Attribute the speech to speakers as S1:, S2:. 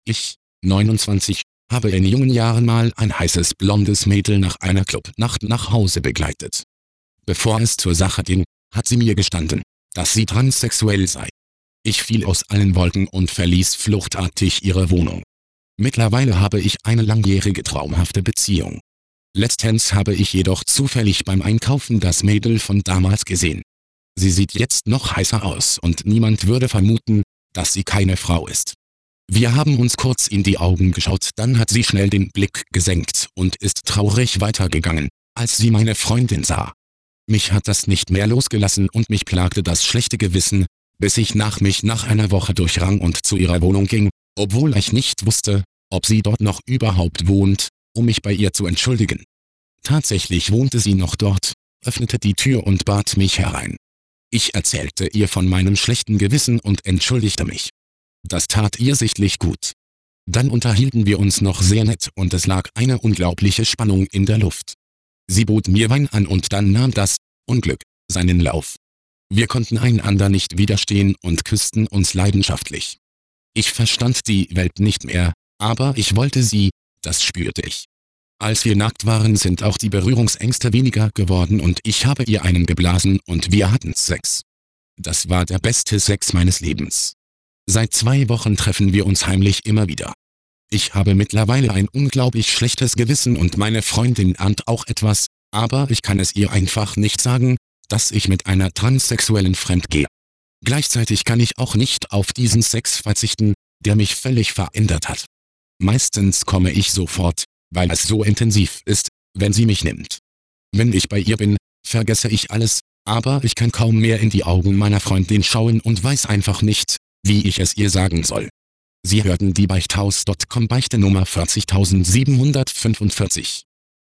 S1: Ich, 29, habe in jungen Jahren mal ein heißes blondes Mädel nach einer Clubnacht nach Hause begleitet. Bevor es zur Sache ging, hat sie mir gestanden, dass sie transsexuell sei. Ich fiel aus allen Wolken und verließ fluchtartig ihre Wohnung. Mittlerweile habe ich eine langjährige traumhafte Beziehung. Letztens habe ich jedoch zufällig beim Einkaufen das Mädel von damals gesehen. Sie sieht jetzt noch heißer aus und niemand würde vermuten, dass sie keine Frau ist. Wir haben uns kurz in die Augen geschaut, dann hat sie schnell den Blick gesenkt und ist traurig weitergegangen, als sie meine Freundin sah. Mich hat das nicht mehr losgelassen und mich plagte das schlechte Gewissen, bis ich nach einer Woche durchrang und zu ihrer Wohnung ging, obwohl ich nicht wusste, ob sie dort noch überhaupt wohnt, um mich bei ihr zu entschuldigen. Tatsächlich wohnte sie noch dort, öffnete die Tür und bat mich herein. Ich erzählte ihr von meinem schlechten Gewissen und entschuldigte mich. Das tat ihr sichtlich gut. Dann unterhielten wir uns noch sehr nett und es lag eine unglaubliche Spannung in der Luft. Sie bot mir Wein an und dann nahm das Unglück seinen Lauf. Wir konnten einander nicht widerstehen und küssten uns leidenschaftlich. Ich verstand die Welt nicht mehr, aber ich wollte sie, das spürte ich. Als wir nackt waren, sind auch die Berührungsängste weniger geworden und ich habe ihr einen geblasen und wir hatten Sex. Das war der beste Sex meines Lebens. Seit 2 Wochen treffen wir uns heimlich immer wieder. Ich habe mittlerweile ein unglaublich schlechtes Gewissen und meine Freundin ahnt auch etwas, aber ich kann es ihr einfach nicht sagen, dass ich mit einer Transsexuellen fremdgehe. Gleichzeitig kann ich auch nicht auf diesen Sex verzichten, der mich völlig verändert hat. Meistens komme ich sofort, weil es so intensiv ist, wenn sie mich nimmt. Wenn ich bei ihr bin, vergesse ich alles, aber ich kann kaum mehr in die Augen meiner Freundin schauen und weiß einfach nicht, wie ich es ihr sagen soll. Sie hörten die Beichthaus.com Beichte Nummer 40745.